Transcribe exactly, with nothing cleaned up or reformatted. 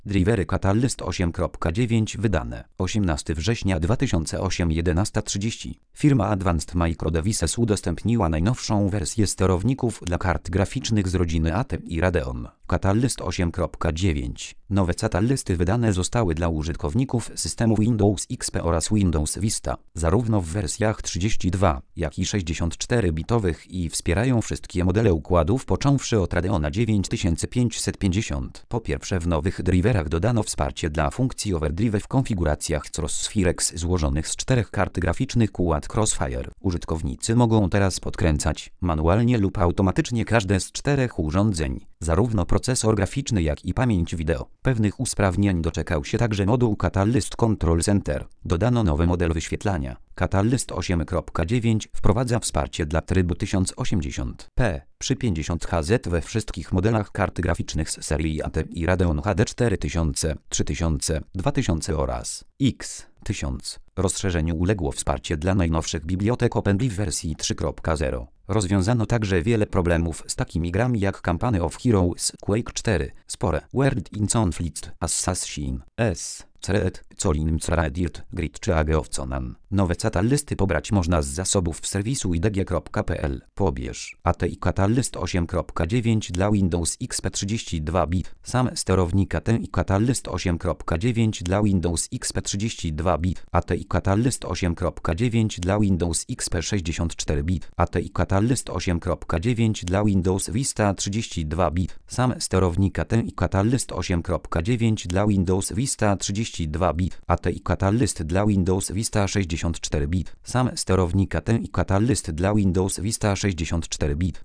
Drivery Catalyst osiem kropka dziewięć wydane osiemnastego września dwa tysiące ósmego jedenaście trzydzieści. Firma Advanced Micro Devices udostępniła najnowszą wersję sterowników dla kart graficznych z rodziny A T E i Radeon. Catalyst osiem kropka dziewięć. Nowe Catalysty wydane zostały dla użytkowników systemów Windows X P oraz Windows Vista, zarówno w wersjach trzydzieści dwa, jak i sześćdziesiąt cztery bitowych i wspierają wszystkie modele układów począwszy od Radeona dziewięć tysięcy pięćset pięćdziesiąt. Po pierwsze, w nowych driverach dodano wsparcie dla funkcji Overdrive w konfiguracjach Crossfirex złożonych z czterech kart graficznych Q A D Crossfire. Użytkownicy mogą teraz podkręcać manualnie lub automatycznie każde z czterech urządzeń, zarówno procesor graficzny, jak i pamięć wideo. Pewnych usprawnień doczekał się także moduł Catalyst Control Center. Dodano nowy model wyświetlania. Catalyst osiem kropka dziewięć wprowadza wsparcie dla trybu tysiąc osiemdziesiąt p przy pięćdziesiąt herców we wszystkich modelach kart graficznych z serii A T E i Radeon H D cztery tysiące, trzy tysiące, dwa tysiące oraz X tysiąc. Rozszerzeniu uległo wsparcie dla najnowszych bibliotek OpenDrive wersji trzy kropka zero. Rozwiązano także wiele problemów z takimi grami jak Company of Heroes, Quake cztery, Spore, World in Conflict, Assassin, S, Threat, Colin Dirt, Grid czy Age of Conan. Nowe Catalysty pobrać można z zasobów serwisu i d g kropka p l. Pobierz A T E i Catalyst osiem kropka dziewięć dla Windows X P trzydzieści dwa bit. Sam sterownik A T E i Catalyst osiem kropka dziewięć dla Windows X P trzydzieści dwa bit. A T E i Catalyst osiem kropka dziewięć dla Windows X P sześćdziesiąt cztery bit. A T E i Catalyst osiem kropka dziewięć dla Windows Vista trzydzieści dwa bit. Sam sterownik A T E i Catalyst osiem kropka dziewięć dla Windows Vista trzydzieści dwa bit. A T E i Catalyst dla Windows Vista sześćdziesiąt cztery bit. Sam sterownik A T E i Catalyst dla Windows Vista sześćdziesiąt cztery bit.